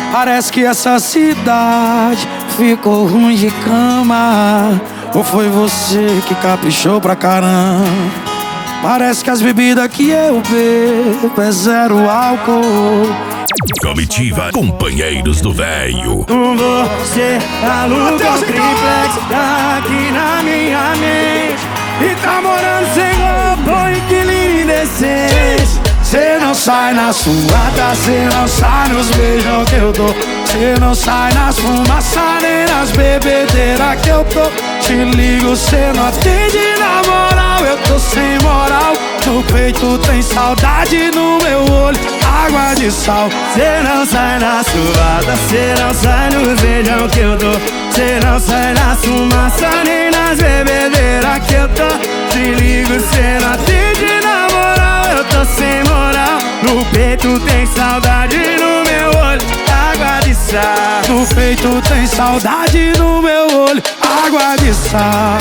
Parece que essa cidade ficou ruim de cama. Ou foi você que caprichou pra caramba? Parece que as bebidas que eu bebo é zero álcool. Comitiva Companheiros do Velho. Com você aluga um triplex aqui na minha mente. E tá morando sem roupa, inquilino indecente. Cê não sai na suada, cê não sai nos beijão que eu dou. Cê não sai nas fumaças nem nas bebedeiras que eu tô. Te ligo, cê não atende na moral, eu tô sem moral. No peito tem saudade, no meu olho água de sal. Cê não sai na suada, cê não sai nos beijão que eu dou. Cê não sai na fumaça nem nas bebedeiras que eu tô. Te ligo, cê não atende na moral, eu tô sem moral. No peito tem saudade, no meu olho água de sal. No peito tem saudade, no meu olho água de sal.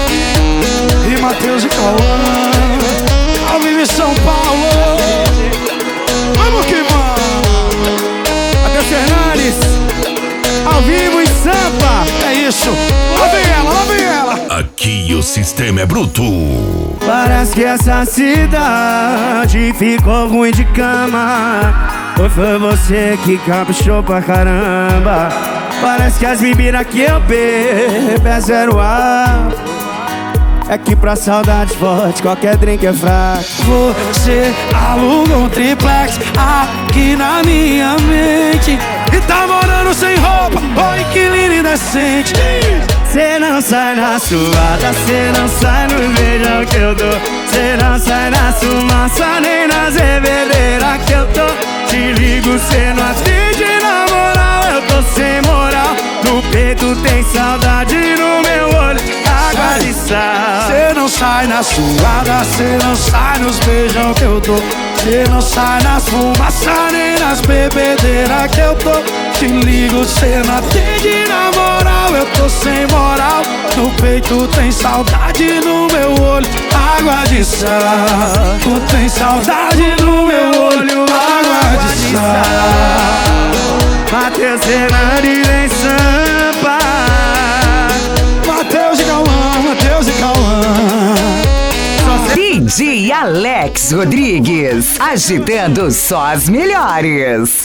E Matheus e Cauã, ao vivo em São Paulo. Vamos que vamos. Matheus Fernandes, ao vivo em Sampa. É isso, lá vem ela, lá vem ela. Aqui o sistema é bruto. Parece que essa cidade ficou ruim de cama. Ou foi você que caprichou pra caramba? Parece que as bebidas que eu bebo é zero álcool. É que pra saudade forte qualquer drink é fraco. Você aluga um triplex aqui na minha mente. E tá morando sem roupa, ô inquilino indecente. Cê não sai na suada, cê não sai no beijão que eu dou. Cê não sai na fumaça nem nas bebedeiras que eu tô. Te ligo, cê não atende na moral, eu tô sem moral. No peito tem saudade, no meu olho água de sal. Cê não sai na suada, cê não sai nos beijão que eu dou. Cê não sai nas fumaças nem nas bebedeiras que eu tô. Te ligo, cê não atende na moral, eu tô sem moral. No peito tem saudade, no meu olho água de sal. Tu tem saudade no meu olho água de sal. Matheus Fernandes em Sampa. Matheus e Cauã, Matheus e Cauã. DJ Alex Rodrigues, agitando só as melhores.